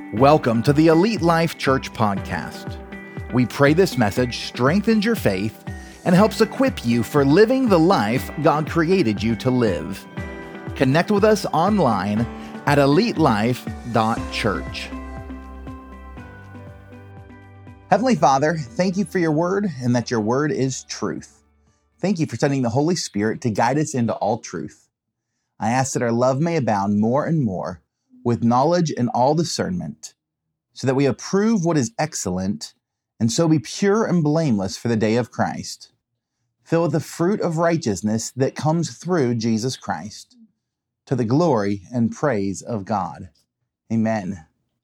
Welcome to the Elite Life Church podcast. We pray this message strengthens your faith and helps equip you for living the life God created you to live. Connect with us online at elitelife.church. Heavenly Father, thank you for your word and that your word is truth. Thank you for sending the Holy Spirit to guide us into all truth. I ask that our love may abound more and more with knowledge and all discernment, so that we approve what is excellent and so be pure and blameless for the day of Christ, filled with the fruit of righteousness that comes through Jesus Christ, to the glory and praise of God. Amen.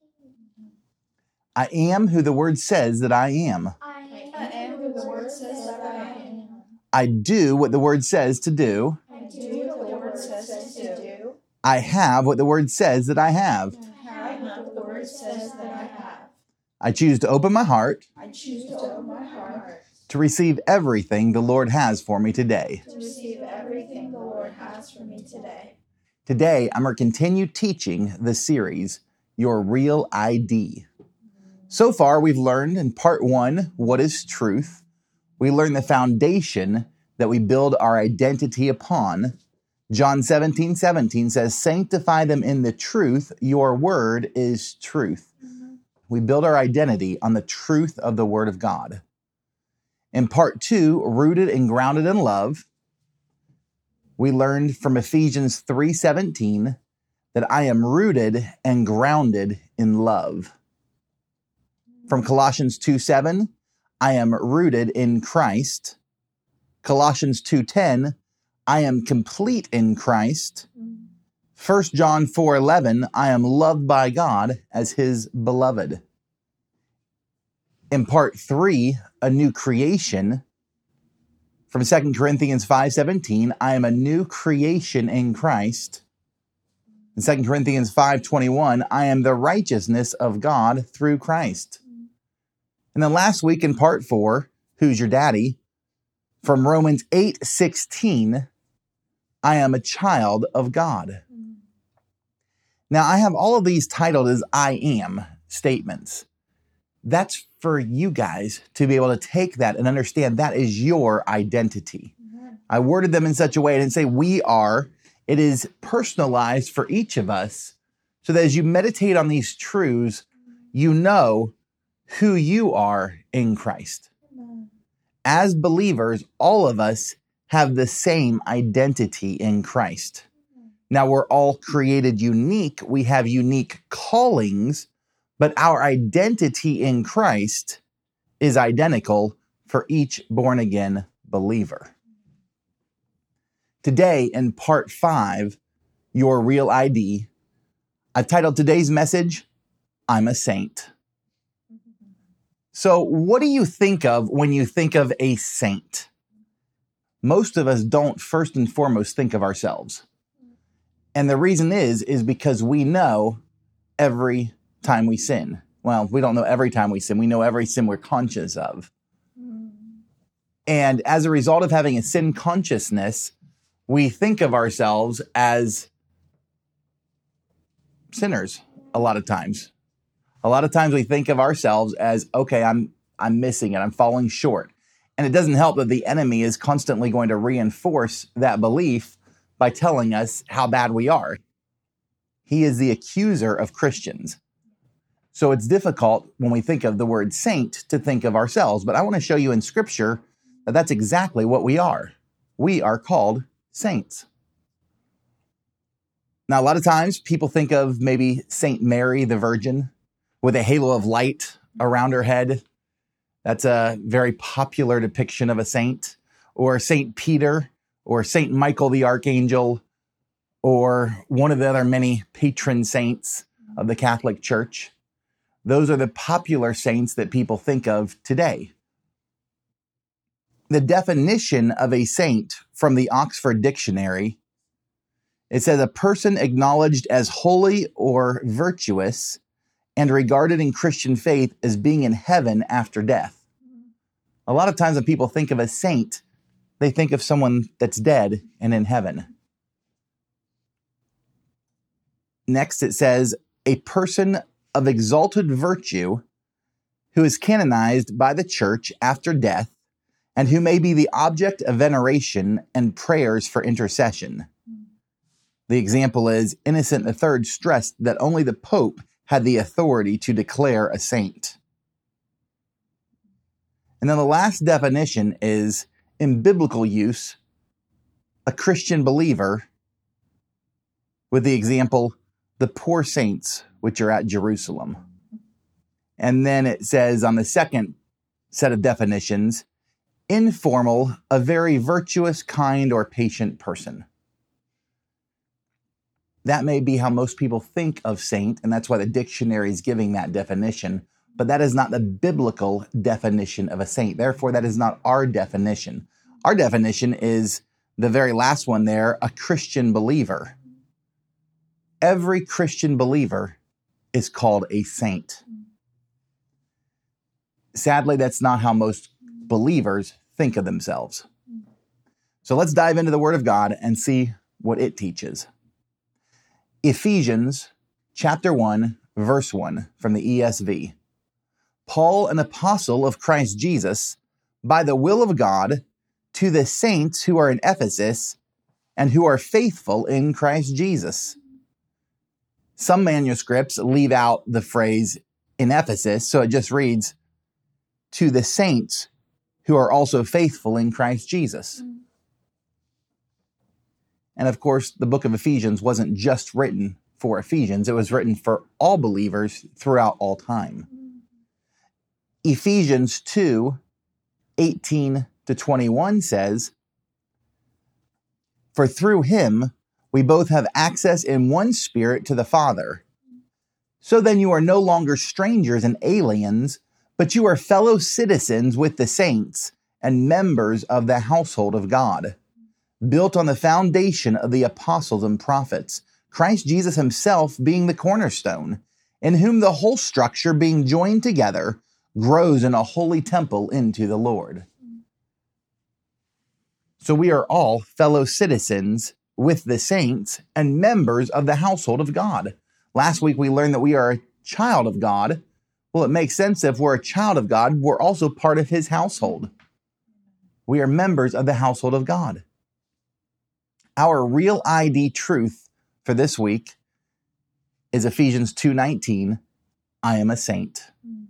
I am who the word says that I am. I am who the word says that I am. I do what the word says to do. I do what the word says to do. I have what the word says that I have. I have what the word says that I have. I choose to open my heart I choose to open my heart to receive everything the Lord has for me today. to receive everything the Lord has for me today. Today, I'm going to continue teaching the series, Your Real ID. So far, we've learned in part 1, what is truth. We learned the foundation that we build our identity upon. John 17:17 says, sanctify them in the truth. Your word is truth. We build our identity on the truth of the word of God. In part 2, rooted and grounded in love, we learned from Ephesians 3:17 that I am rooted and grounded in love. From Colossians 2:7, I am rooted in Christ. Colossians 2:10, I am complete in Christ. 1 John 4:11, I am loved by God as his beloved. In part 3, a new creation, from 2 Corinthians 5:17, I am a new creation in Christ. In 2 Corinthians 5:21, I am the righteousness of God through Christ. And then last week in part 4, Who's Your Daddy? From Romans 8:16, I am a child of God. Now, I have all of these titled as I am statements. That's for you guys to be able to take that and understand that is your identity. I worded them in such a way I didn't say we are. It is personalized for each of us so that as you meditate on these truths, you know who you are in Christ. As believers, all of us have the same identity in Christ. Now, we're all created unique. We have unique callings, but our identity in Christ is identical for each born-again believer. Today, in part 5, Your Real ID, I've titled today's message, I'm a Saint. So what do you think of when you think of a saint? Most of us don't first and foremost think of ourselves. And the reason is because we know every time we sin. Well, we don't know every time we sin. We know every sin we're conscious of. And as a result of having a sin consciousness, we think of ourselves as sinners a lot of times. A lot of times we think of ourselves as, okay, I'm missing it. I'm falling short. And it doesn't help that the enemy is constantly going to reinforce that belief by telling us how bad we are. He is the accuser of Christians. So it's difficult when we think of the word saint to think of ourselves. But I want to show you in Scripture that that's exactly what we are. We are called saints. Now, a lot of times people think of maybe Saint Mary, the Virgin, with a halo of light around her head. That's a very popular depiction of a saint. Or Saint Peter, or Saint Michael the Archangel, or one of the other many patron saints of the Catholic Church. Those are the popular saints that people think of today. The definition of a saint from the Oxford Dictionary, it says a person acknowledged as holy or virtuous and regarded in Christian faith as being in heaven after death. A lot of times when people think of a saint, they think of someone that's dead and in heaven. Next, it says a person of exalted virtue, who is canonized by the church after death, and who may be the object of veneration and prayers for intercession. The example is Innocent III stressed that only the Pope had the authority to declare a saint. And then the last definition is, in biblical use, a Christian believer, with the example, the poor saints which are at Jerusalem. And then it says on the second set of definitions, informal, a very virtuous, kind, or patient person. That may be how most people think of saint, and that's why the dictionary is giving that definition, but that is not the biblical definition of a saint. Therefore, that is not our definition. Our definition is the very last one there, a Christian believer. Every Christian believer is called a saint. Sadly, that's not how most believers think of themselves. So let's dive into the Word of God and see what it teaches. Ephesians chapter 1, verse 1 from the ESV. Paul, an apostle of Christ Jesus, by the will of God, to the saints who are in Ephesus and who are faithful in Christ Jesus. Some manuscripts leave out the phrase in Ephesus, so it just reads, to the saints who are also faithful in Christ Jesus. And of course, the book of Ephesians wasn't just written for Ephesians. It was written for all believers throughout all time. Ephesians 2, 18 to 21 says, for through him we both have access in one spirit to the Father. So then you are no longer strangers and aliens, but you are fellow citizens with the saints and members of the household of God, built on the foundation of the apostles and prophets, Christ Jesus himself being the cornerstone, in whom the whole structure being joined together grows in a holy temple into the Lord. So we are all fellow citizens with the saints and members of the household of God. Last week we learned that we are a child of God. Well, it makes sense if we're a child of God, we're also part of his household. We are members of the household of God. Our real ID truth for this week is Ephesians 2:19, I am a saint.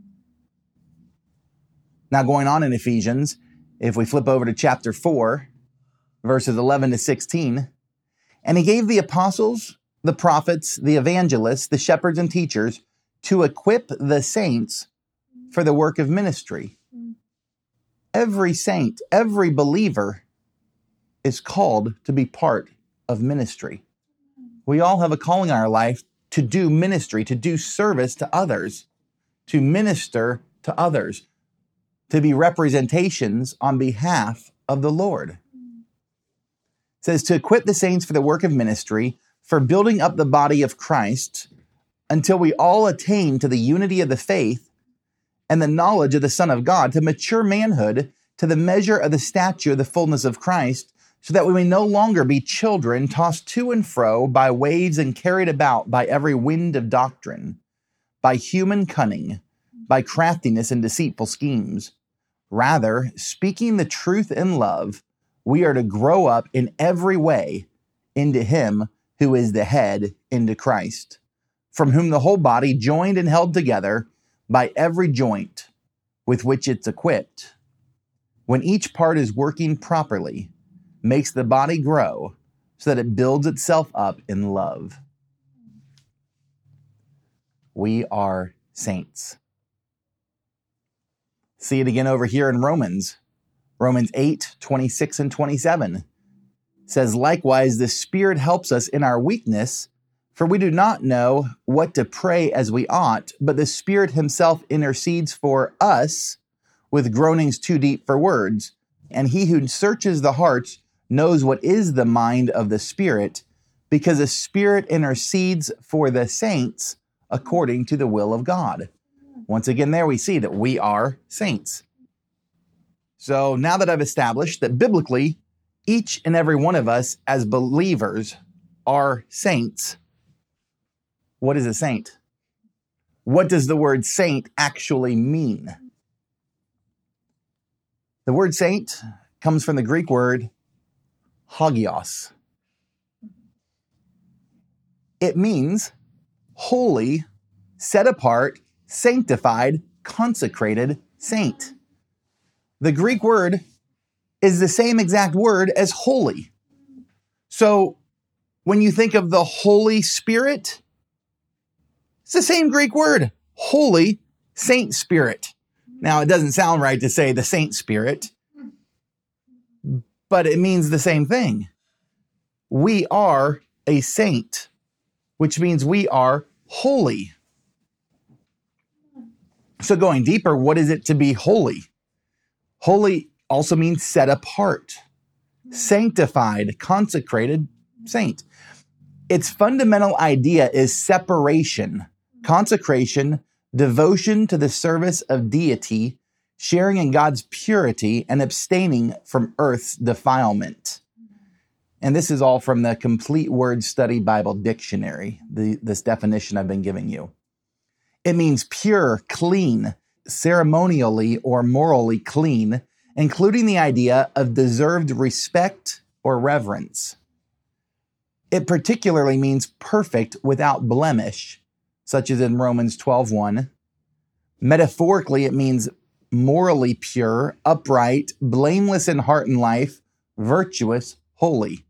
Now going on in Ephesians, if we flip over to chapter 4, verses 11 to 16, and he gave the apostles, the prophets, the evangelists, the shepherds and teachers to equip the saints for the work of ministry. Every saint, every believer is called to be part of ministry. We all have a calling in our life to do ministry, to do service to others, to minister to others, to be representations on behalf of the Lord. It says to equip the saints for the work of ministry, for building up the body of Christ, until we all attain to the unity of the faith and the knowledge of the Son of God, to mature manhood, to the measure of the stature of the fullness of Christ, so that we may no longer be children tossed to and fro by waves and carried about by every wind of doctrine, by human cunning, by craftiness and deceitful schemes. Rather, speaking the truth in love, we are to grow up in every way into him who is the head, into Christ, from whom the whole body, joined and held together by every joint with which it's equipped, when each part is working properly, makes the body grow so that it builds itself up in love. We are saints. See it again over here in Romans. Romans 8, 26 and 27 says, likewise, the Spirit helps us in our weakness, for we do not know what to pray as we ought, but the Spirit himself intercedes for us with groanings too deep for words. And he who searches the hearts knows what is the mind of the Spirit, because the Spirit intercedes for the saints according to the will of God. Once again, there we see that we are saints. So now that I've established that biblically, each and every one of us as believers are saints, what is a saint? what does the word saint actually mean? The word saint comes from the Greek word hagios. It means holy, set apart, sanctified, consecrated saint. The Greek word is the same exact word as holy. So when you think of the Holy Spirit, it's the same Greek word, holy, saint spirit. Now, it doesn't sound right to say the saint spirit, but it means the same thing. We are a saint, which means we are holy. So going deeper, what is it to be holy? Holy also means set apart, sanctified, consecrated saint. Its fundamental idea is separation, consecration, devotion to the service of deity, sharing in God's purity, and abstaining from earth's defilement. And this is all from the Complete Word Study Bible Dictionary, this definition I've been giving you. It means pure, clean, ceremonially or morally clean, including the idea of deserved respect or reverence. It particularly means perfect without blemish, such as in Romans 12:1. Metaphorically, it means morally pure, upright, blameless in heart and life, virtuous, holy.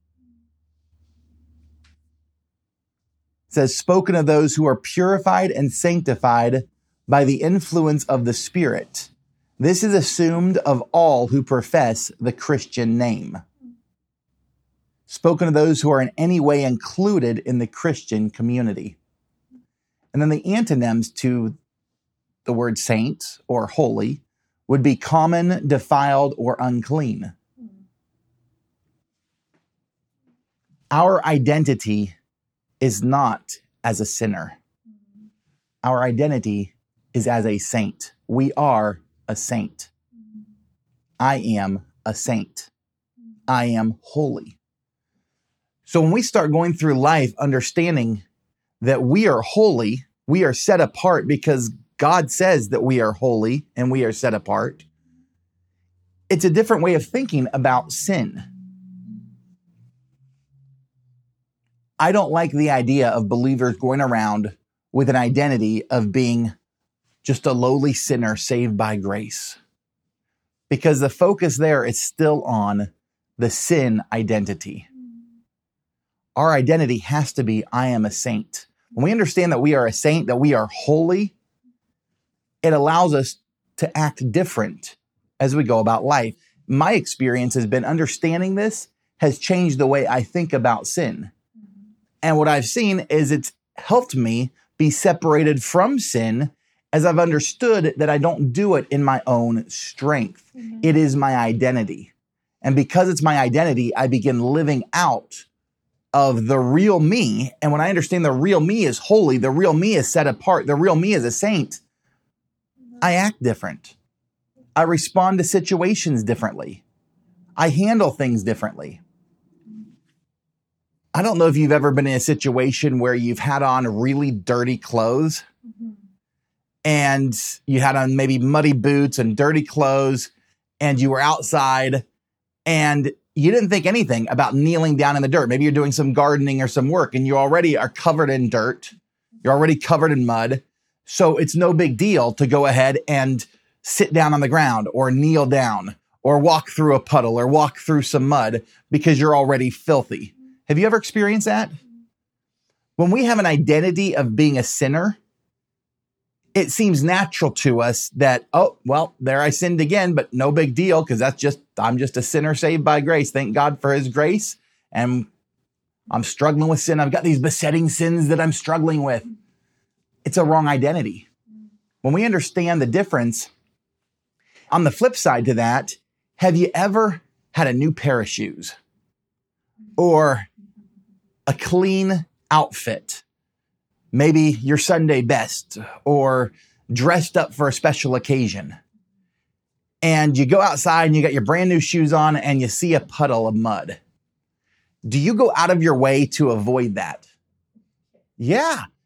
It says, spoken of those who are purified and sanctified by the influence of the Spirit. This is assumed of all who profess the Christian name. Spoken of those who are in any way included in the Christian community. And then the antonyms to the word saint or holy would be common, defiled, or unclean. Our identity is not as a sinner. Our identity is as a saint. We are a saint. I am a saint. I am holy. So when we start going through life understanding that we are holy, we are set apart because God says that we are holy and we are set apart, it's a different way of thinking about sin. I don't like the idea of believers going around with an identity of being just a lowly sinner saved by grace, because the focus there is still on the sin identity. Our identity has to be, I am a saint. When we understand that we are a saint, that we are holy, it allows us to act different as we go about life. My experience has been understanding this has changed the way I think about sin. And what I've seen is it's helped me be separated from sin as I've understood that I don't do it in my own strength. It is my identity. And because it's my identity, I begin living out of the real me. And when I understand the real me is holy, the real me is set apart, the real me is a saint, I act different. I respond to situations differently. I handle things differently. I don't know if you've ever been in a situation where you've had on really dirty clothes and you had on maybe muddy boots and dirty clothes and you were outside and you didn't think anything about kneeling down in the dirt. Maybe you're doing some gardening or some work and you already are covered in dirt. You're already covered in mud. So it's no big deal to go ahead and sit down on the ground or kneel down or walk through a puddle or walk through some mud because you're already filthy. Have you ever experienced that? When we have an identity of being a sinner, it seems natural to us that, oh, well, there I sinned again, but no big deal because I'm just a sinner saved by grace. Thank God for his grace. And I'm struggling with sin. I've got these besetting sins that I'm struggling with. It's a wrong identity. When we understand the difference, on the flip side to that, have you ever had a new pair of shoes or a clean outfit? Maybe your Sunday best or dressed up for a special occasion. And you go outside and you got your brand new shoes on and you see a puddle of mud. Do you go out of your way to avoid that? Yeah.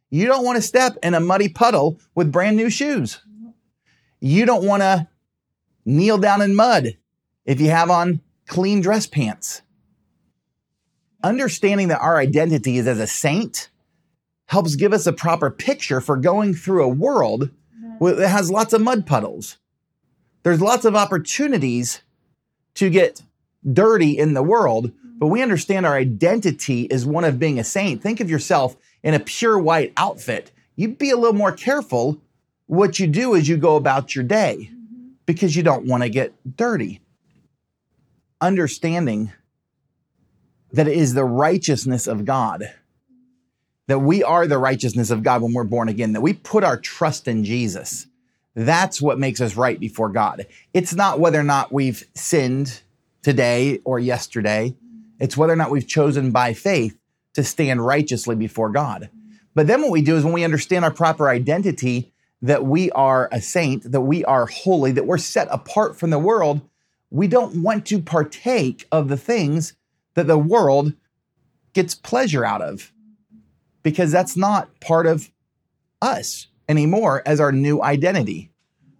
You don't want to step in a muddy puddle with brand new shoes. You don't want to kneel down in mud if you have on clean dress pants. Understanding that our identity is as a saint helps give us a proper picture for going through a world that has lots of mud puddles. There's lots of opportunities to get dirty in the world, but we understand our identity is one of being a saint. Think of yourself in a pure white outfit. You'd be a little more careful what you do as you go about your day because you don't want to get dirty. Understanding that it is the righteousness of God, that we are the righteousness of God when we're born again, that we put our trust in Jesus. That's what makes us right before God. It's not whether or not we've sinned today or yesterday. It's whether or not we've chosen by faith to stand righteously before God. But then what we do is when we understand our proper identity, that we are a saint, that we are holy, that we're set apart from the world, we don't want to partake of the things that the world gets pleasure out of, because that's not part of us anymore as our new identity.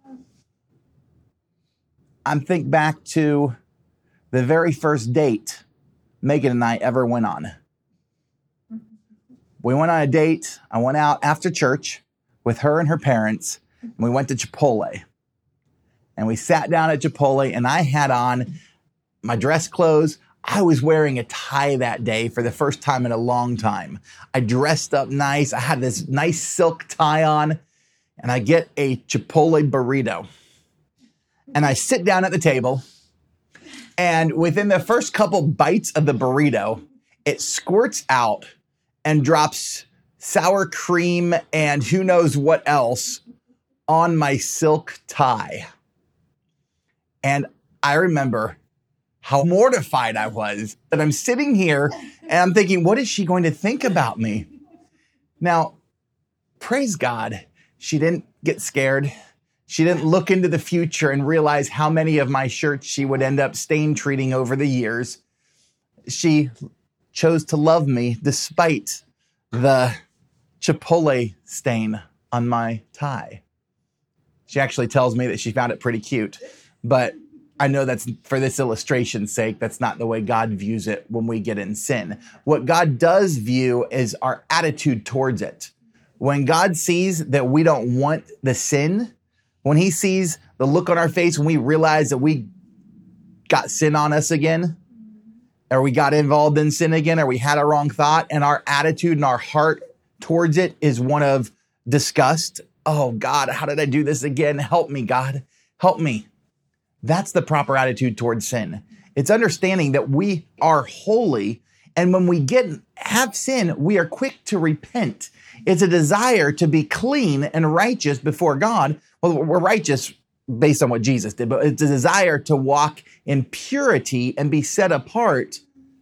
I think back to the very first date Megan and I ever went on. We went on a date. I went out after church with her and her parents, and we went to Chipotle. And we sat down at Chipotle, and I had on my dress clothes. I was wearing a tie that day for the first time in a long time. I dressed up nice. I had this nice silk tie on, and I get a Chipotle burrito. And I sit down at the table, and within the first couple bites of the burrito, it squirts out and drops sour cream and who knows what else on my silk tie. And I remember how mortified I was that I'm sitting here and I'm thinking, what is she going to think about me? Now, praise God, she didn't get scared. She didn't look into the future and realize how many of my shirts she would end up stain treating over the years. She chose to love me despite the Chipotle stain on my tie. She actually tells me that she found it pretty cute, but I know that's for this illustration's sake, that's not the way God views it when we get in sin. What God does view is our attitude towards it. When God sees that we don't want the sin, when he sees the look on our face when we realize that we got sin on us again, or we got involved in sin again, or we had a wrong thought, and our attitude and our heart towards it is one of disgust. Oh God, how did I do this again? Help me, God, help me. That's the proper attitude towards sin. It's understanding that we are holy, and when we have sin, we are quick to repent. It's a desire to be clean and righteous before God. Well, we're righteous based on what Jesus did, but it's a desire to walk in purity and be set apart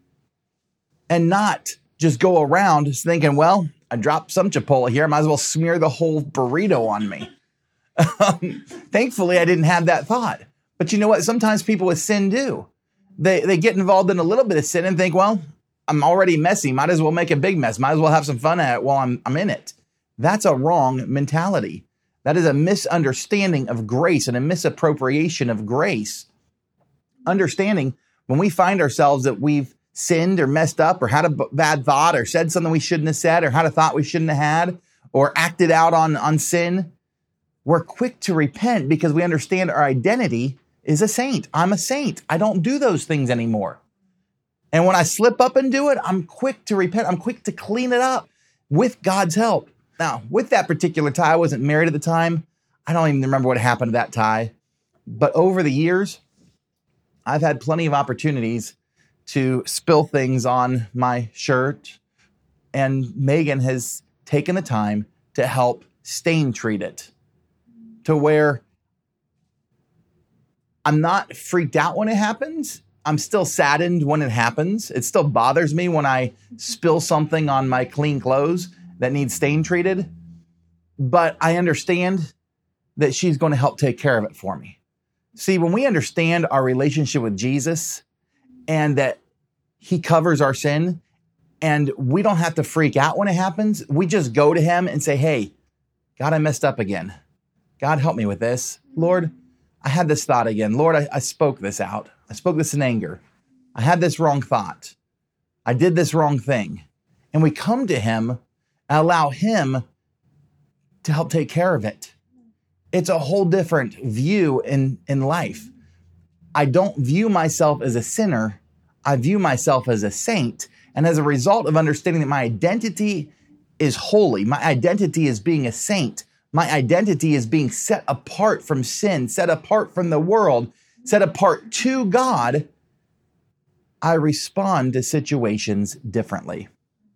and not just go around thinking, well, I dropped some Chipotle here. I might as well smear the whole burrito on me. Thankfully, I didn't have that thought. But you know what? Sometimes people with sin do. They get involved in a little bit of sin and think, well, I'm already messy. Might as well make a big mess. Might as well have some fun at it while I'm in it. That's a wrong mentality. That is a misunderstanding of grace and a misappropriation of grace. Understanding when we find ourselves that we've sinned or messed up or had a bad thought or said something we shouldn't have said or had a thought we shouldn't have had or acted out on sin, we're quick to repent because we understand our identity is a saint. I'm a saint. I don't do those things anymore. And when I slip up and do it, I'm quick to repent. I'm quick to clean it up with God's help. Now, with that particular tie, I wasn't married at the time. I don't even remember what happened to that tie. But over the years, I've had plenty of opportunities to spill things on my shirt. And Megan has taken the time to help stain treat it to where I'm not freaked out when it happens. I'm still saddened when it happens. It still bothers me when I spill something on my clean clothes that needs stain treated. But I understand that she's going to help take care of it for me. See, when we understand our relationship with Jesus and that he covers our sin, And we don't have to freak out when it happens. We just go to him and say, hey, God, I messed up again. God, help me with this. Lord, I had this thought again. Lord, I spoke this out. I spoke this in anger. I had this wrong thought. I did this wrong thing. And we come to him and allow him to help take care of it. It's a whole different view in life. I don't view myself as a sinner. I view myself as a saint. And as a result of understanding that my identity is holy, my identity is being a saint, my identity is being set apart from sin, set apart from the world, set apart to God, I respond to situations differently.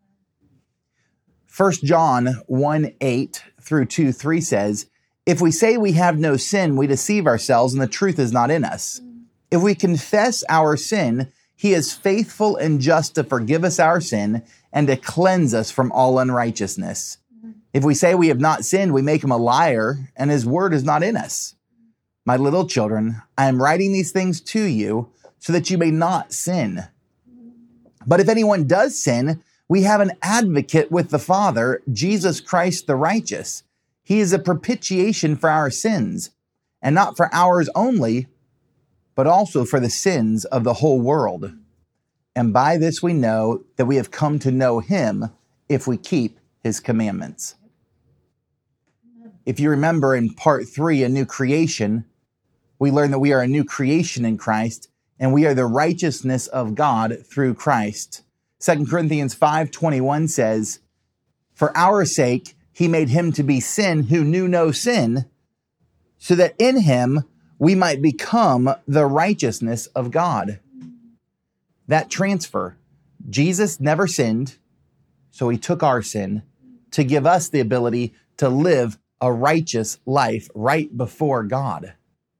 1 John 1:8 through 2:3 says, if we say we have no sin, we deceive ourselves and the truth is not in us. If we confess our sin, he is faithful and just to forgive us our sin and to cleanse us from all unrighteousness. If we say we have not sinned, we make him a liar and his word is not in us. My little children, I am writing these things to you so that you may not sin. But if anyone does sin, we have an advocate with the Father, Jesus Christ the righteous. He is a propitiation for our sins, and not for ours only, but also for the sins of the whole world. And by this we know that we have come to know him if we keep his commandments. If you remember in part 3, a new creation, we learned that we are a new creation in Christ, and we are the righteousness of God through Christ. 2 Corinthians 5:21 says, for our sake, he made him to be sin who knew no sin, so that in him we might become the righteousness of God. That transfer. Jesus never sinned, so he took our sin to give us the ability to live a righteous life right before God.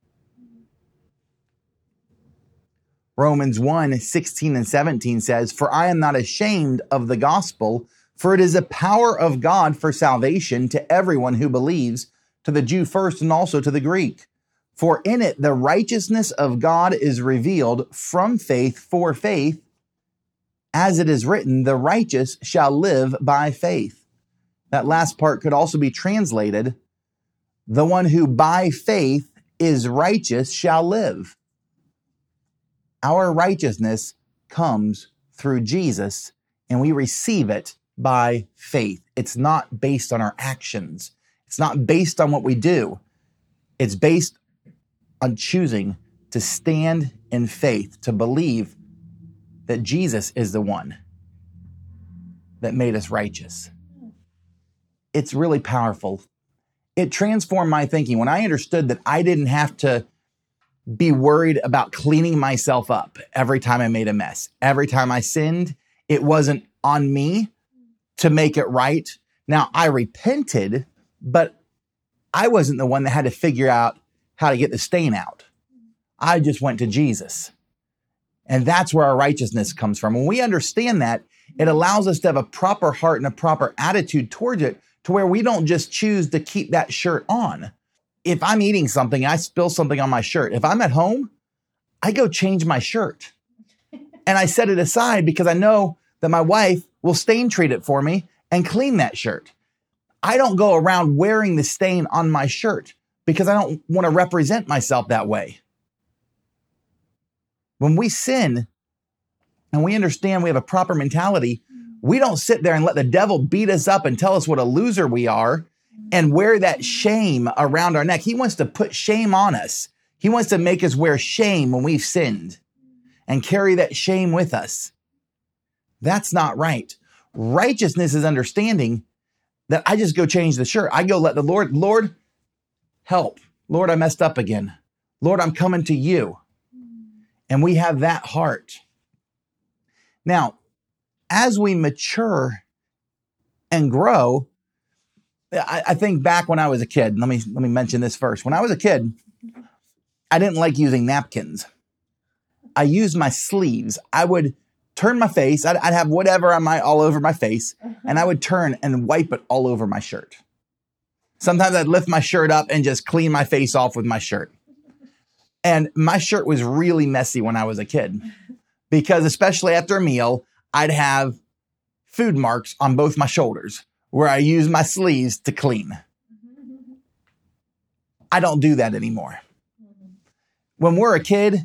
Romans 1:16 and 17 says, for I am not ashamed of the gospel, for it is a power of God for salvation to everyone who believes, to the Jew first and also to the Greek. For in it the righteousness of God is revealed from faith for faith, as it is written, the righteous shall live by faith. That last part could also be translated, the one who by faith is righteous shall live. Our righteousness comes through Jesus, and we receive it by faith. It's not based on our actions. It's not based on what we do. It's based on choosing to stand in faith, to believe that Jesus is the one that made us righteous. It's really powerful. It transformed my thinking when I understood that I didn't have to be worried about cleaning myself up every time I made a mess. Every time I sinned, it wasn't on me to make it right. Now, I repented, but I wasn't the one that had to figure out how to get the stain out. I just went to Jesus. And that's where our righteousness comes from. When we understand that, it allows us to have a proper heart and a proper attitude towards it, to where we don't just choose to keep that shirt on. If I'm eating something, I spill something on my shirt. If I'm at home, I go change my shirt. And I set it aside because I know that my wife will stain treat it for me and clean that shirt. I don't go around wearing the stain on my shirt because I don't want to represent myself that way. When we sin and we understand we have a proper mentality, we don't sit there and let the devil beat us up and tell us what a loser we are and wear that shame around our neck. He wants to put shame on us. He wants to make us wear shame when we've sinned and carry that shame with us. That's not right. Righteousness is understanding that I just go change the shirt. I go let the Lord, help. Lord, I messed up again. Lord, I'm coming to you. And we have that heart. Now, as we mature and grow, I think back when I was a kid. Let me mention this first. When I was a kid, I didn't like using napkins. I used my sleeves. I would turn my face. I'd have whatever on all over my face, and I would turn and wipe it all over my shirt. Sometimes I'd lift my shirt up and just clean my face off with my shirt. And my shirt was really messy when I was a kid, because especially after a meal, I'd have food marks on both my shoulders where I use my sleeves to clean. I don't do that anymore. When we're a kid,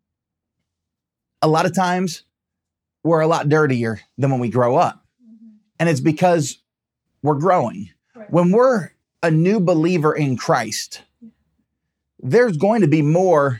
a lot of times we're a lot dirtier than when we grow up. And it's because we're growing. When we're a new believer in Christ, there's going to be more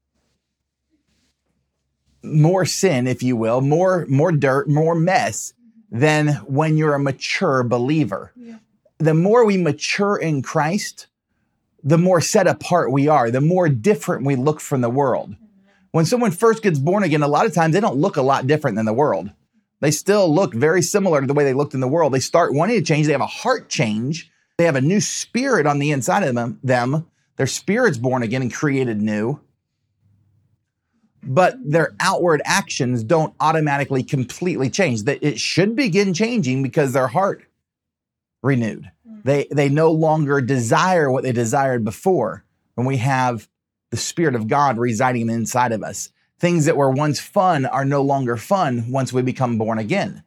sin, if you will, more dirt, more mess than when you're a mature believer. Yeah. The more we mature in Christ, the more set apart we are, the more different we look from the world. When someone first gets born again, a lot of times they don't look a lot different than the world. They still look very similar to the way they looked in the world. They start wanting to change. They have a heart change. They have a new spirit on the inside of them. Their spirit's born again and created new. But their outward actions don't automatically completely change. It should begin changing because their heart renewed. They no longer desire what they desired before when we have the Spirit of God residing inside of us. Things that were once fun are no longer fun once we become born again.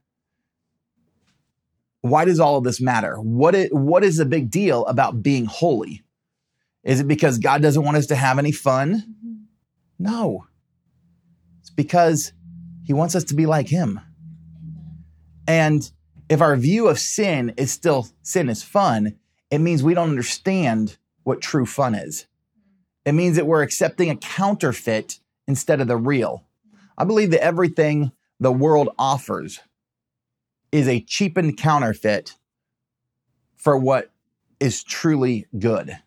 Why does all of this matter? What is the big deal about being holy? Is it because God doesn't want us to have any fun? No. It's because he wants us to be like him. And if our view of sin is still sin is fun, it means we don't understand what true fun is. It means that we're accepting a counterfeit instead of the real. I believe that everything the world offers is a cheapened counterfeit for what is truly good.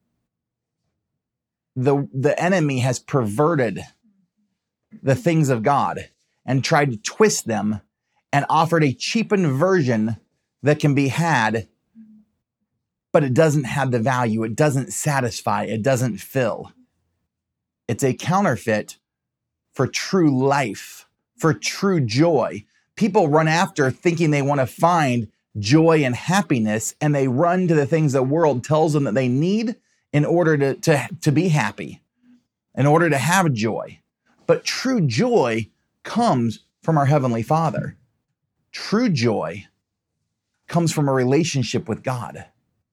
The enemy has perverted the things of God and tried to twist them and offered a cheapened version that can be had, but it doesn't have the value. It doesn't satisfy. It doesn't fill. It's a counterfeit for true life, for true joy. People run after thinking they want to find joy and happiness, and they run to the things the world tells them that they need in order to be happy, in order to have joy. But true joy comes from our Heavenly Father. True joy comes from a relationship with God.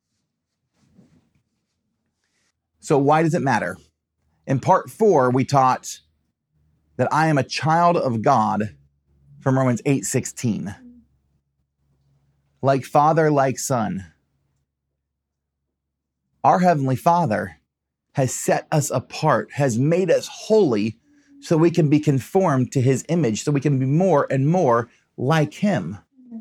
So why does it matter? In part 4, we taught that I am a child of God from Romans 8:16. Like father, like son. Our Heavenly Father has set us apart, has made us holy so we can be conformed to his image, so we can be more and more like him.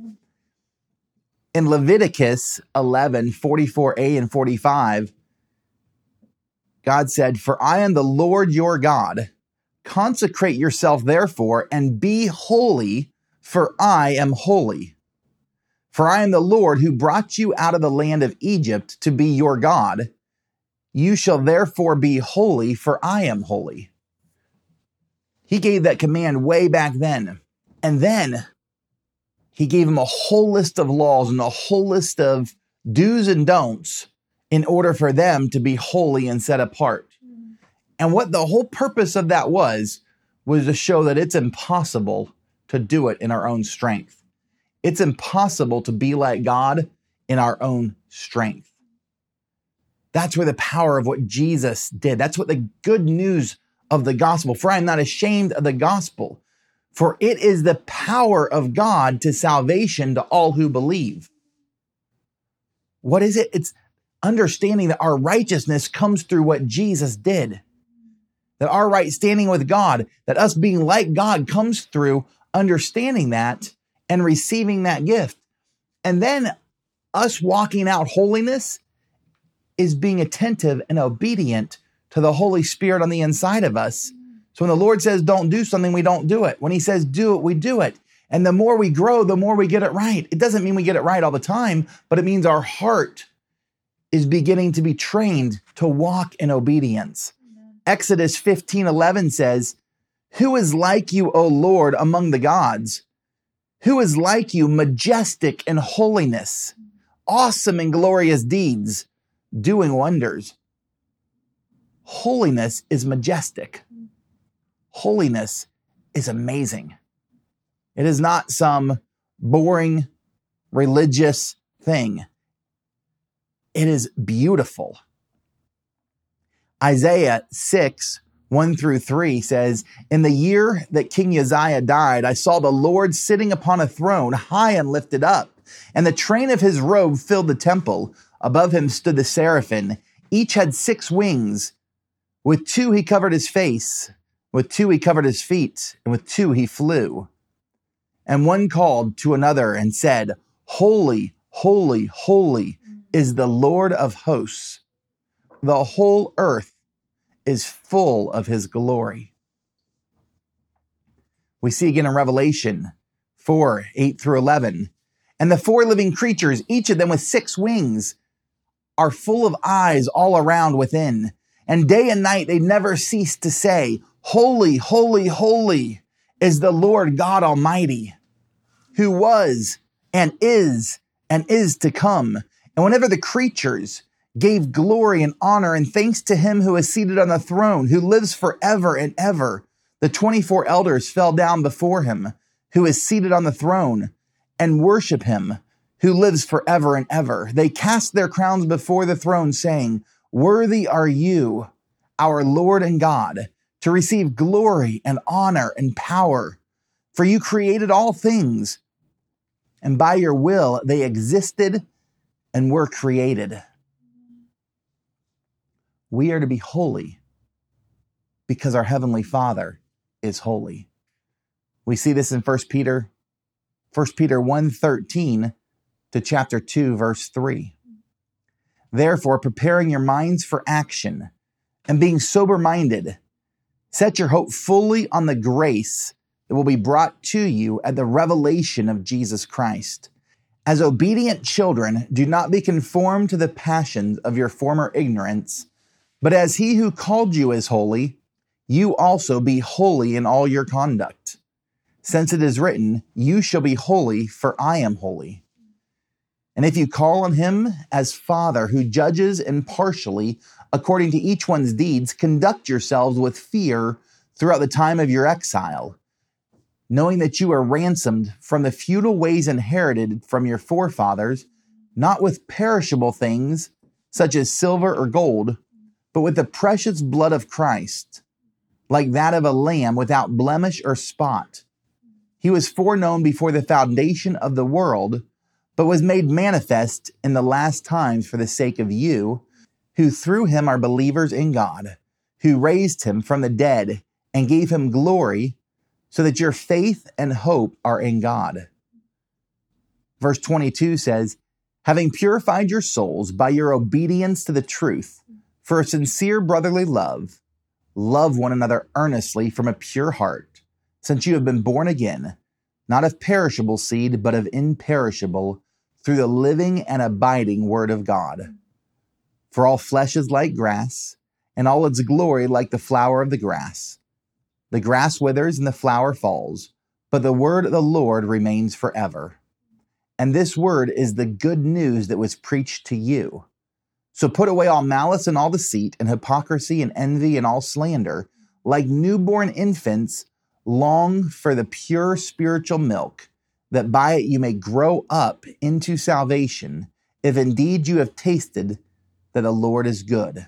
In Leviticus 11:44a and 45, God said, "For I am the Lord your God. Consecrate yourself therefore and be holy, for I am holy. For I am the Lord who brought you out of the land of Egypt to be your God. You shall therefore be holy, for I am holy." He gave that command way back then. And then he gave them a whole list of laws and a whole list of do's and don'ts in order for them to be holy and set apart. And what the whole purpose of that was to show that it's impossible to do it in our own strength. It's impossible to be like God in our own strength. That's where the power of what Jesus did. That's what the good news of the gospel. For I am not ashamed of the gospel, for it is the power of God to salvation to all who believe. What is it? It's understanding that our righteousness comes through what Jesus did. That our right standing with God, that us being like God comes through understanding that and receiving that gift. And then us walking out holiness is being attentive and obedient to the Holy Spirit on the inside of us. So when the Lord says don't do something, we don't do it. When he says do it, we do it. And the more we grow, the more we get it right. It doesn't mean we get it right all the time, but it means our heart is beginning to be trained to walk in obedience. Exodus 15:11 says, "Who is like you, O Lord, among the gods? Who is like you, majestic in holiness, awesome in glorious deeds, doing wonders?" Holiness is majestic. Holiness is amazing. It is not some boring, religious thing. It is beautiful. Isaiah 6:1-3 says, "In the year that King Uzziah died, I saw the Lord sitting upon a throne, high and lifted up, and the train of his robe filled the temple. Above him stood the seraphim. Each had 6 wings. With 2 he covered his face, with 2 he covered his feet, and with 2 he flew. And one called to another and said, Holy, holy, holy is the Lord of hosts. The whole earth is full of his glory." We see again in Revelation 4:8-11. "And the 4 living creatures, each of them with 6 wings, are full of eyes all around within. And day and night they never cease to say, Holy, holy, holy is the Lord God Almighty, who was and is to come." And whenever the creatures gave glory and honor and thanks to him who is seated on the throne, who lives forever and ever, the 24 elders fell down before him who is seated on the throne and worship him who lives forever and ever. They cast their crowns before the throne, saying, "Worthy are you, our Lord and God, to receive glory and honor and power. For you created all things, and by your will they existed and were created." We are to be holy because our Heavenly Father is holy. We see this in 1 Peter 1:13 to chapter 2, verse 3. "Therefore, preparing your minds for action and being sober-minded, set your hope fully on the grace that will be brought to you at the revelation of Jesus Christ. As obedient children, do not be conformed to the passions of your former ignorance, but as he who called you is holy, you also be holy in all your conduct. Since it is written, you shall be holy, for I am holy. And if you call on him as Father who judges impartially according to each one's deeds, conduct yourselves with fear throughout the time of your exile, knowing that you are ransomed from the futile ways inherited from your forefathers, not with perishable things such as silver or gold, but with the precious blood of Christ, like that of a lamb without blemish or spot. He was foreknown before the foundation of the world, but was made manifest in the last times for the sake of you, who through him are believers in God, who raised him from the dead and gave him glory, so that your faith and hope are in God." Verse 22 says, "Having purified your souls by your obedience to the truth, for a sincere brotherly love, love one another earnestly from a pure heart, since you have been born again, not of perishable seed, but of imperishable, through the living and abiding word of God. For all flesh is like grass, and all its glory like the flower of the grass. The grass withers and the flower falls, but the word of the Lord remains forever. And this word is the good news that was preached to you. So put away all malice and all deceit and hypocrisy and envy and all slander. Like newborn infants, long for the pure spiritual milk, that by it you may grow up into salvation, if indeed you have tasted that the Lord is good."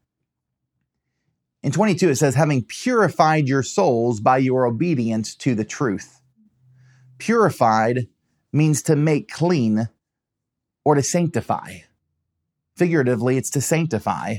In 22, it says, "Having purified your souls by your obedience to the truth." Purified means to make clean or to sanctify. Figuratively, it's to sanctify.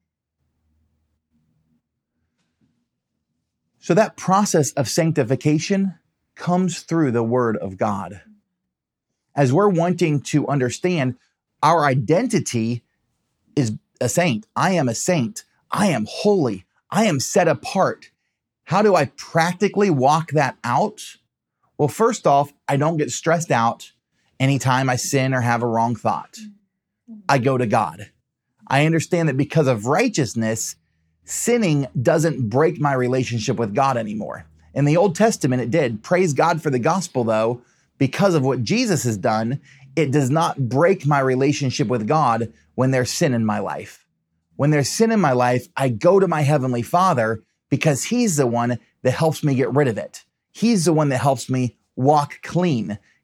So that process of sanctification comes through the word of God. As we're wanting to understand our identity is a saint. I am a saint. I am holy. I am set apart. How do I practically walk that out? Well, first off, I don't get stressed out anytime I sin or have a wrong thought. I go to God. I understand that because of righteousness, sinning doesn't break my relationship with God anymore. In the Old Testament, it did. Praise God for the gospel, though. Because of what Jesus has done, it does not break my relationship with God when there's sin in my life. When there's sin in my life, I go to my Heavenly Father because He's the one that helps me get rid of it. He's the one that helps me walk clean.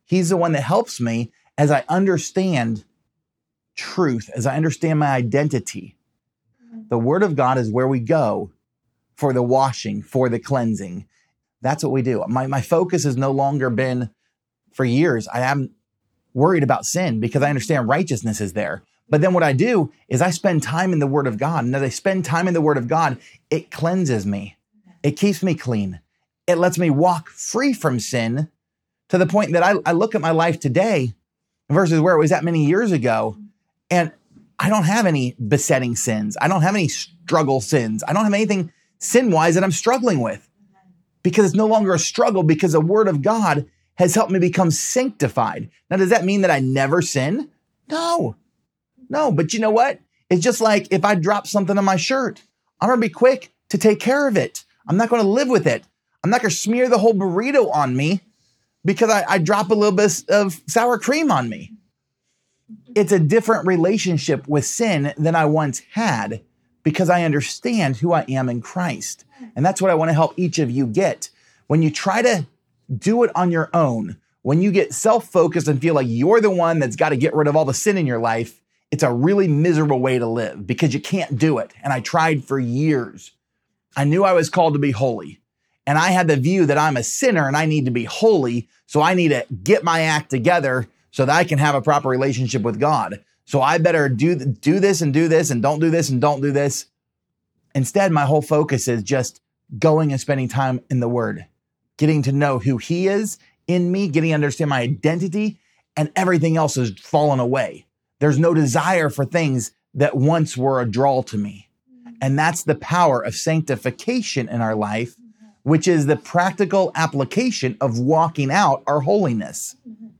He's the one that helps me as I understand truth, as I understand my identity. The Word of God is where we go for the washing, for the cleansing. That's what we do. My focus has no longer been, for years, I haven't worried about sin because I understand righteousness is there. But then what I do is I spend time in the Word of God. And as I spend time in the Word of God, it cleanses me. It keeps me clean. It lets me walk free from sin to the point that I look at my life today versus where it was that many years ago. And I don't have any besetting sins. I don't have any struggle sins. I don't have anything sin-wise that I'm struggling with because it's no longer a struggle because the Word of God has helped me become sanctified. Now, does that mean that I never sin? No, but you know what? It's just like if I drop something on my shirt, I'm going to be quick to take care of it. I'm not going to live with it. I'm not going to smear the whole burrito on me because I drop a little bit of sour cream on me. It's a different relationship with sin than I once had because I understand who I am in Christ. And that's what I want to help each of you get. When you try to do it on your own, when you get self-focused and feel like you're the one that's got to get rid of all the sin in your life, it's a really miserable way to live because you can't do it. And I tried for years. I knew I was called to be holy. And I had the view that I'm a sinner and I need to be holy. So I need to get my act together so that I can have a proper relationship with God. So I better do this and do this and don't do this and don't do this. Instead, my whole focus is just going and spending time in the Word, getting to know who He is in me, getting to understand my identity, and everything else has fallen away. There's no desire for things that once were a draw to me. And that's the power of sanctification in our life, which is the practical application of walking out our holiness.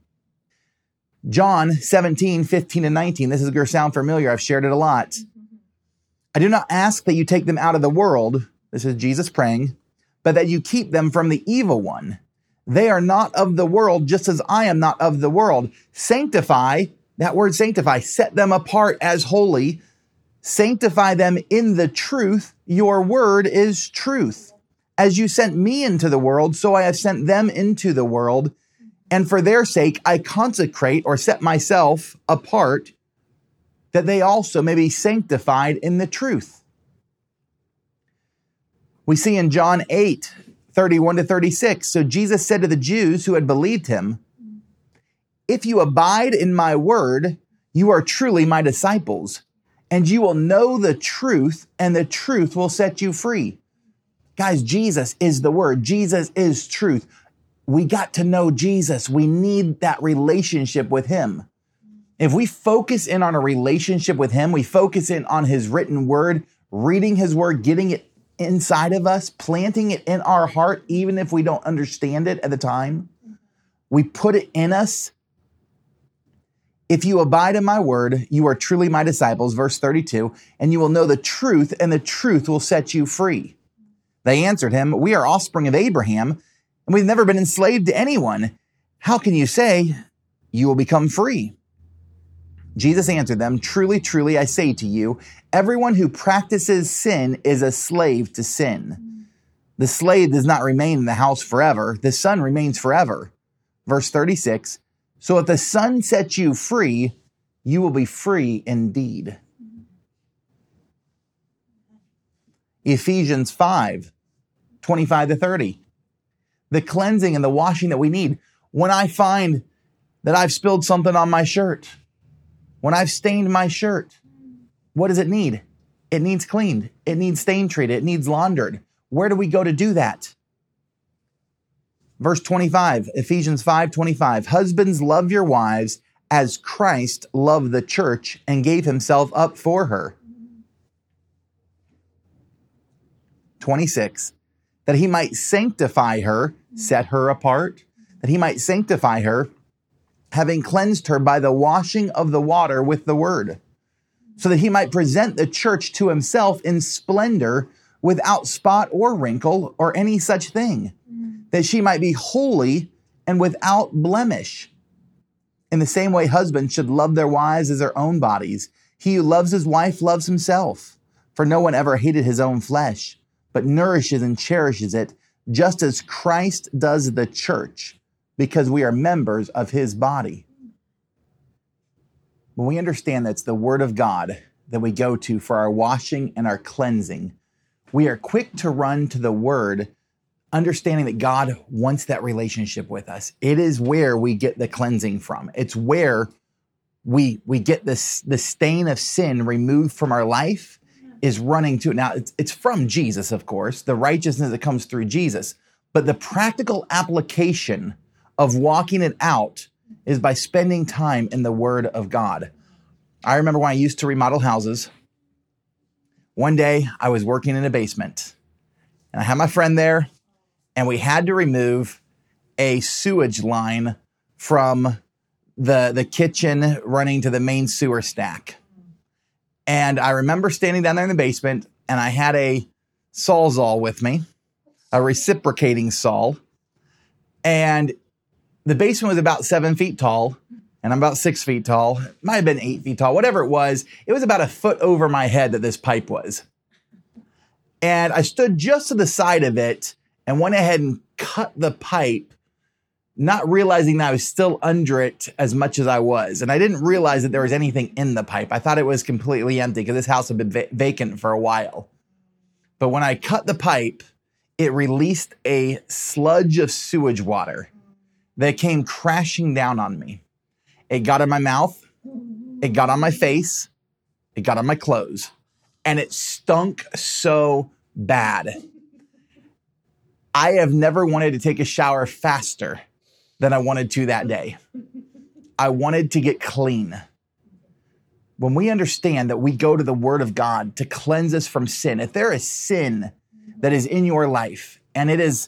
John 17:15-19. This is going to sound familiar. I've shared it a lot. I do not ask that you take them out of the world. This is Jesus praying, but that you keep them from the evil one. They are not of the world, just as I am not of the world. Sanctify, that word sanctify, set them apart as holy. Sanctify them in the truth. Your word is truth. As you sent me into the world, so I have sent them into the world. And for their sake, I consecrate or set myself apart that they also may be sanctified in the truth. We see in John 8:31-36. So Jesus said to the Jews who had believed him, if you abide in my word, you are truly my disciples, and you will know the truth, and the truth will set you free. Guys, Jesus is the word. Jesus is truth. We got to know Jesus. We need that relationship with him. If we focus in on a relationship with him, we focus in on his written word, reading his word, getting it inside of us, planting it in our heart, even if we don't understand it at the time. We put it in us. If you abide in my word, you are truly my disciples, verse 32, and you will know the truth, and the truth will set you free. They answered him, we are offspring of Abraham, and we've never been enslaved to anyone. How can you say you will become free? Jesus answered them, truly, truly, I say to you, everyone who practices sin is a slave to sin. The slave does not remain in the house forever. The son remains forever. Verse 36, so if the son sets you free, you will be free indeed. Ephesians 5:25-30. The cleansing and the washing that we need. When I find that I've spilled something on my shirt, when I've stained my shirt, what does it need? It needs cleaned. It needs stain treated. It needs laundered. Where do we go to do that? Verse 25, Ephesians 5:25. Husbands, love your wives as Christ loved the church and gave himself up for her. 26, that he might sanctify her, set her apart, that he might sanctify her, having cleansed her by the washing of the water with the word, so that he might present the church to himself in splendor, without spot or wrinkle or any such thing, that she might be holy and without blemish. In the same way, husbands should love their wives as their own bodies. He who loves his wife loves himself, for no one ever hated his own flesh, but nourishes and cherishes it, just as Christ does the church, because we are members of his body. When we understand that it's the word of God that we go to for our washing and our cleansing, we are quick to run to the word, understanding that God wants that relationship with us. It is where we get the cleansing from. It's where we get the stain of sin removed from our life, is running to it. Now, it's from Jesus, of course, the righteousness that comes through Jesus. But the practical application of walking it out is by spending time in the Word of God. I remember when I used to remodel houses. One day I was working in a basement and I had my friend there, and we had to remove a sewage line from the kitchen running to the main sewer stack. And I remember standing down there in the basement, and I had a Sawzall with me, a reciprocating saw. And the basement was about 7 feet tall, and I'm about 6 feet tall. It might have been 8 feet tall, whatever it was. It was about a foot over my head that this pipe was. And I stood just to the side of it and went ahead and cut the pipe, not realizing that I was still under it as much as I was. And I didn't realize that there was anything in the pipe. I thought it was completely empty because this house had been vacant for a while. But when I cut the pipe, it released a sludge of sewage water that came crashing down on me. It got in my mouth, it got on my face, it got on my clothes, and it stunk so bad. I have never wanted to take a shower faster than I wanted to that day. I wanted to get clean. When we understand that we go to the Word of God to cleanse us from sin, if there is sin that is in your life and it is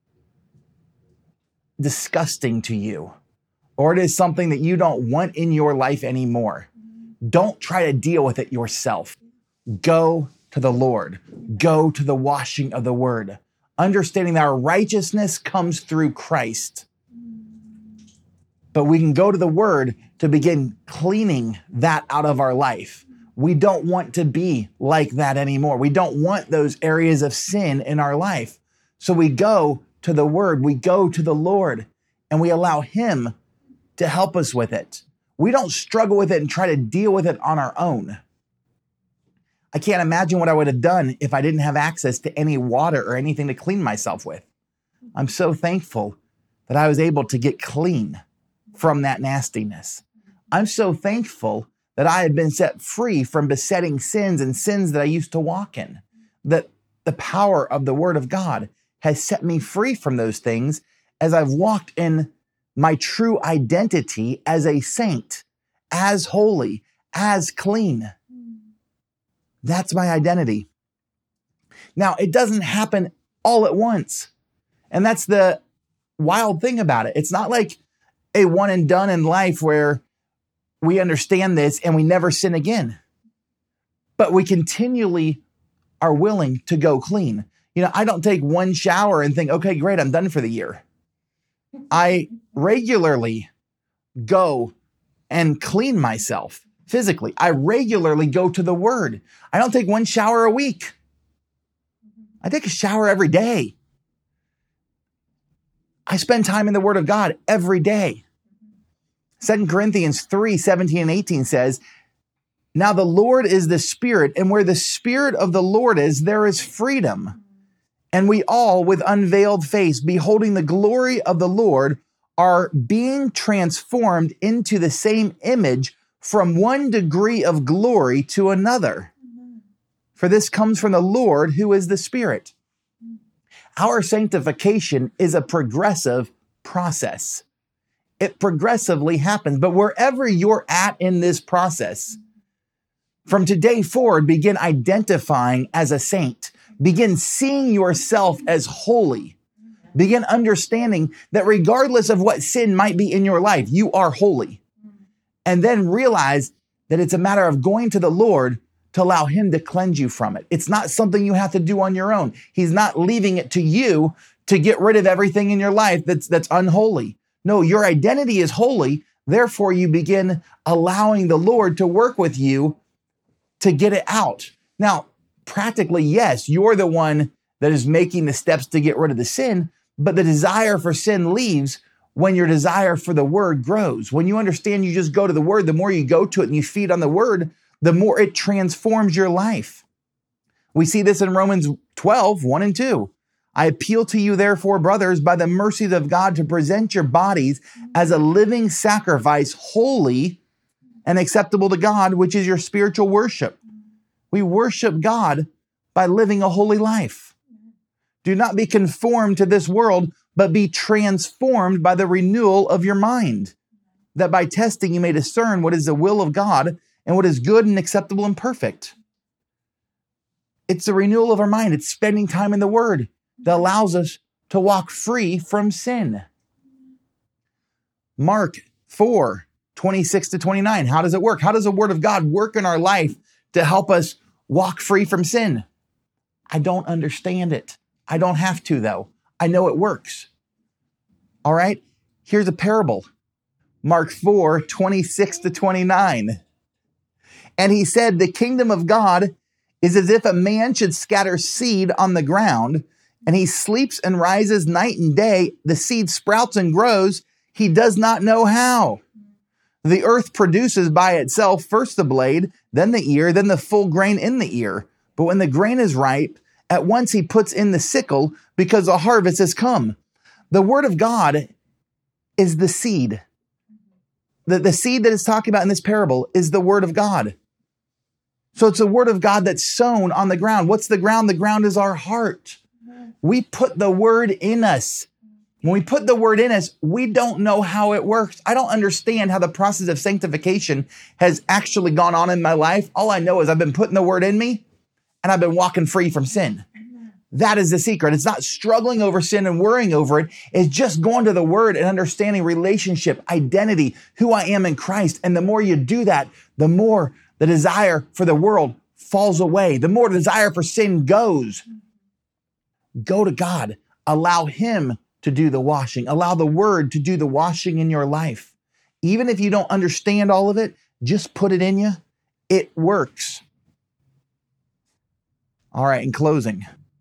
disgusting to you, or it is something that you don't want in your life anymore, don't try to deal with it yourself. Go to the Lord. Go to the washing of the Word, understanding that our righteousness comes through Christ. But we can go to the Word to begin cleaning that out of our life. We don't want to be like that anymore. We don't want those areas of sin in our life. So we go to the Word, we go to the Lord, and we allow Him to help us with it. We don't struggle with it and try to deal with it on our own. I can't imagine what I would have done if I didn't have access to any water or anything to clean myself with. I'm so thankful that I was able to get clean from that nastiness. I'm so thankful that I have been set free from besetting sins and sins that I used to walk in. That the power of the Word of God has set me free from those things as I've walked in my true identity as a saint, as holy, as clean. That's my identity. Now, it doesn't happen all at once. And that's the wild thing about it. It's not like a one and done in life where we understand this and we never sin again. But we continually are willing to go clean. You know, I don't take one shower and think, okay, great, I'm done for the year. I regularly go and clean myself physically. I regularly go to the Word. I don't take one shower a week. I take a shower every day. I spend time in the Word of God every day. 2 Corinthians 3:17 and 18 says, "Now the Lord is the Spirit, and where the Spirit of the Lord is, there is freedom. And we all, with unveiled face, beholding the glory of the Lord, are being transformed into the same image from one degree of glory to another. For this comes from the Lord, who is the Spirit." Our sanctification is a progressive process. It progressively happens. But wherever you're at in this process, from today forward, begin identifying as a saint. Begin seeing yourself as holy. Begin understanding that regardless of what sin might be in your life, you are holy. And then realize that it's a matter of going to the Lord to allow Him to cleanse you from it. It's not something you have to do on your own. He's not leaving it to you to get rid of everything in your life that's unholy. No, your identity is holy. Therefore, you begin allowing the Lord to work with you to get it out. Now, practically, yes, you're the one that is making the steps to get rid of the sin, but the desire for sin leaves when your desire for the word grows. When you understand you just go to the word, the more you go to it and you feed on the word, the more it transforms your life. We see this in Romans 12, 1 and 2. I appeal to you, therefore, brothers, by the mercies of God, to present your bodies as a living sacrifice, holy and acceptable to God, which is your spiritual worship. We worship God by living a holy life. Do not be conformed to this world, but be transformed by the renewal of your mind, that by testing you may discern what is the will of God and what is good and acceptable and perfect. It's the renewal of our mind. It's spending time in the word that allows us to walk free from sin. Mark 4, 26 to 29. How does it work? How does the word of God work in our life to help us walk free from sin? I don't understand it. I don't have to, though. I know it works. All right. Here's a parable. Mark 4, 26 to 29. And he said, the kingdom of God is as if a man should scatter seed on the ground, and he sleeps and rises night and day. The seed sprouts and grows. He does not know how. The earth produces by itself first the blade, then the ear, then the full grain in the ear. But when the grain is ripe, at once he puts in the sickle because the harvest has come. The word of God is the seed. The seed that is talking about in this parable is the word of God. So it's the word of God that's sown on the ground. What's the ground? The ground is our heart. We put the word in us. When we put the word in us, we don't know how it works. I don't understand how the process of sanctification has actually gone on in my life. All I know is I've been putting the word in me and I've been walking free from sin. That is the secret. It's not struggling over sin and worrying over it. It's just going to the word and understanding relationship, identity, who I am in Christ. And the more you do that, the more the desire for the world falls away. The more the desire for sin goes. Go to God. Allow him to do the washing. Allow the word to do the washing in your life. Even if you don't understand all of it, just put it in you. It works. All right, in closing,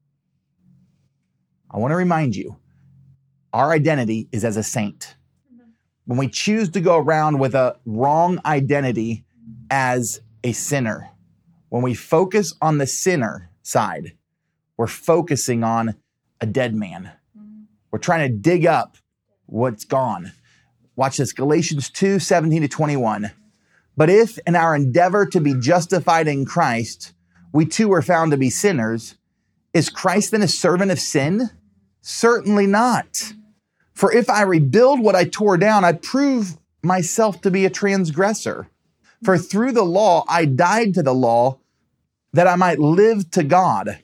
I want to remind you, our identity is as a saint. When we choose to go around with a wrong identity as a sinner, when we focus on the sinner side, we're focusing on a dead man. We're trying to dig up what's gone. Watch this, Galatians 2, 17 to 21. But if in our endeavor to be justified in Christ, we too were found to be sinners, is Christ then a servant of sin? Certainly not. For if I rebuild what I tore down, I prove myself to be a transgressor. For through the law, I died to the law that I might live to God.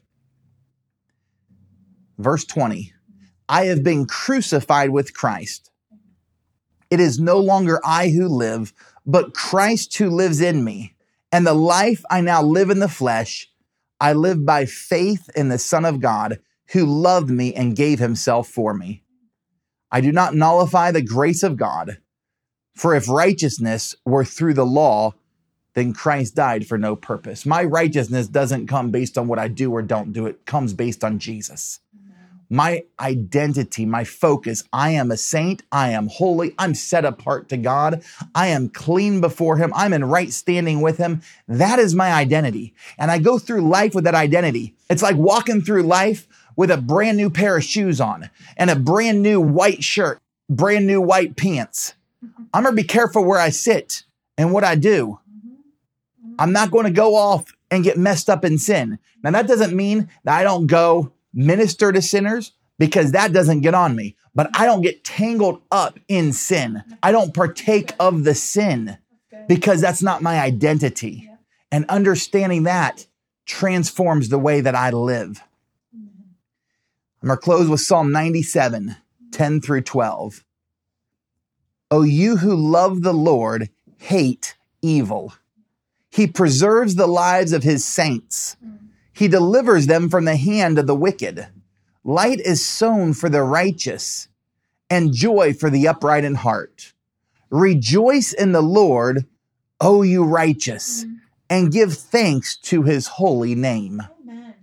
Verse 20, I have been crucified with Christ. It is no longer I who live, but Christ who lives in me. And the life I now live in the flesh, I live by faith in the Son of God, who loved me and gave himself for me. I do not nullify the grace of God, for if righteousness were through the law, then Christ died for no purpose. My righteousness doesn't come based on what I do or don't do. It comes based on Jesus. My identity, my focus, I am a saint. I am holy. I'm set apart to God. I am clean before him. I'm in right standing with him. That is my identity. And I go through life with that identity. It's like walking through life with a brand new pair of shoes on and a brand new white shirt, brand new white pants. I'm going to be careful where I sit and what I do. I'm not going to go off and get messed up in sin. Now, that doesn't mean that I don't go minister to sinners, because that doesn't get on me. But I don't get tangled up in sin. I don't partake of the sin because that's not my identity. And understanding that transforms the way that I live. I'm going to close with Psalm 97, 10 through 12. O you who love the Lord, hate evil. He preserves the lives of his saints. He delivers them from the hand of the wicked. Light is sown for the righteous and joy for the upright in heart. Rejoice in the Lord, O you righteous, and give thanks to his holy name. Amen.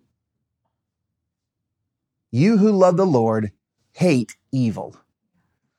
You who love the Lord, hate evil.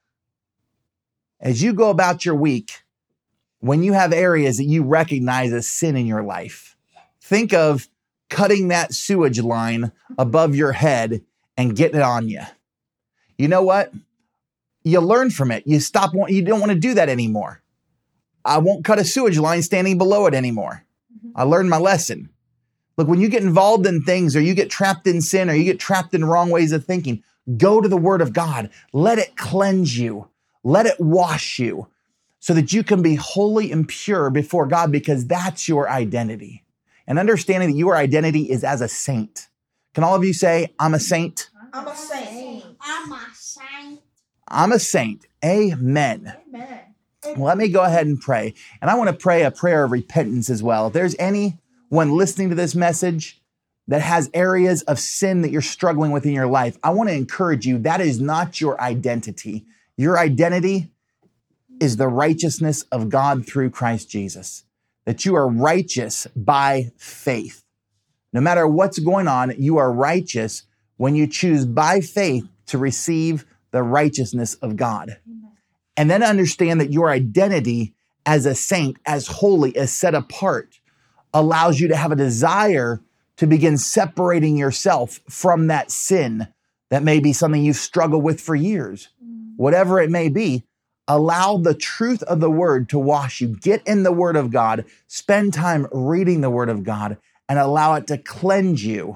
As you go about your week, when you have areas that you recognize as sin in your life, think of cutting that sewage line above your head and getting it on you. You know what? You learn from it. You don't want to do that anymore. I won't cut a sewage line standing below it anymore. I learned my lesson. Look, when you get involved in things or you get trapped in sin or you get trapped in wrong ways of thinking, go to the Word of God. Let it cleanse you. Let it wash you so that you can be holy and pure before God, because that's your identity. And understanding that your identity is as a saint. Can all of you say, I'm a saint? I'm a saint. I'm a saint. I'm a saint. Amen. Amen. Well, let me go ahead and pray. And I want to pray a prayer of repentance as well. If there's anyone listening to this message that has areas of sin that you're struggling with in your life, I want to encourage you, that is not your identity. Your identity is the righteousness of God through Christ Jesus, that you are righteous by faith. No matter what's going on, you are righteous when you choose by faith to receive the righteousness of God. And then understand that your identity as a saint, as holy, as set apart, allows you to have a desire to begin separating yourself from that sin that may be something you've struggled with for years. Whatever it may be, allow the truth of the Word to wash you. Get in the Word of God, spend time reading the Word of God, and allow it to cleanse you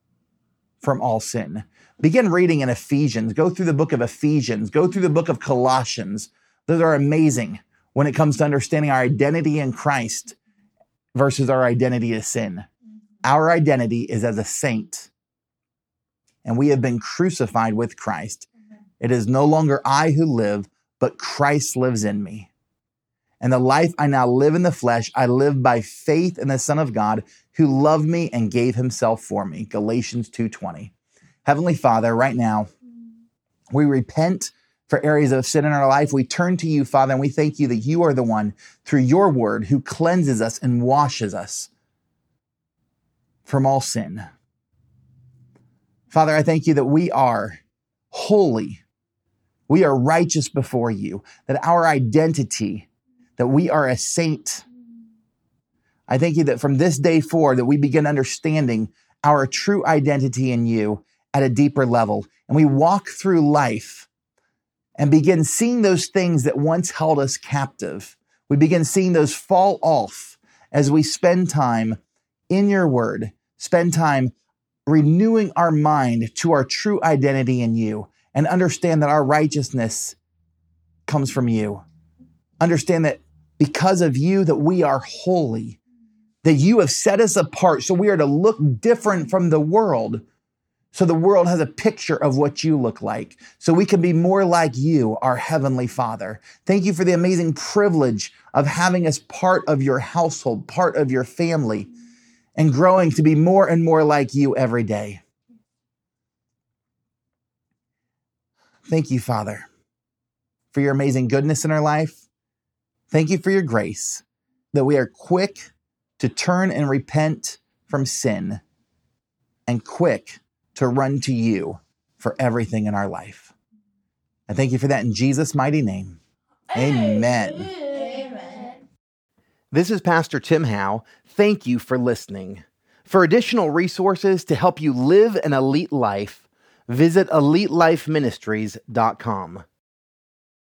from all sin. Begin reading in Ephesians. Go through the book of Ephesians. Go through the book of Colossians. Those are amazing when it comes to understanding our identity in Christ versus our identity as sin. Our identity is as a saint, and we have been crucified with Christ. It is no longer I who live, but Christ lives in me. And the life I now live in the flesh, I live by faith in the Son of God who loved me and gave himself for me. Galatians 2:20. Heavenly Father, right now, we repent for areas of sin in our life. We turn to you, Father, and we thank you that you are the one through your word who cleanses us and washes us from all sin. Father, I thank you that we are holy. We are righteous before you, that our identity, that we are a saint. I thank you that from this day forward, that we begin understanding our true identity in you at a deeper level. And we walk through life and begin seeing those things that once held us captive. We begin seeing those fall off as we spend time in your word, spend time renewing our mind to our true identity in you, and understand that our righteousness comes from you. Understand that because of you, that we are holy, that you have set us apart so we are to look different from the world. So the world has a picture of what you look like, so we can be more like you, our Heavenly Father. Thank you for the amazing privilege of having us part of your household, part of your family, and growing to be more and more like you every day. Thank you, Father, for your amazing goodness in our life. Thank you for your grace, that we are quick to turn and repent from sin and quick to run to you for everything in our life. I thank you for that in Jesus' mighty name. Amen. Amen. This is Pastor Tim Howe. Thank you for listening. For additional resources to help you live an elite life, visit EliteLifeMinistries.com.